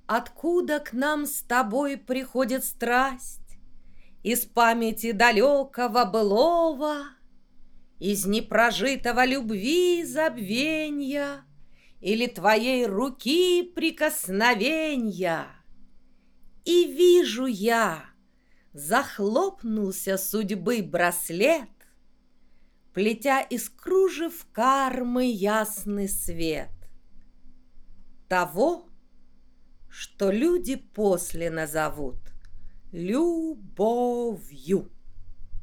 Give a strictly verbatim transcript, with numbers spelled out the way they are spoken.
Откуда к нам с тобой приходит страсть? Из памяти далекого былого, из непрожитого любви забвенья или твоей руки прикосновенья? И вижу я, захлопнулся судьбы браслет, плетя из кружев кармы ясный свет того, что люди после назовут любовью.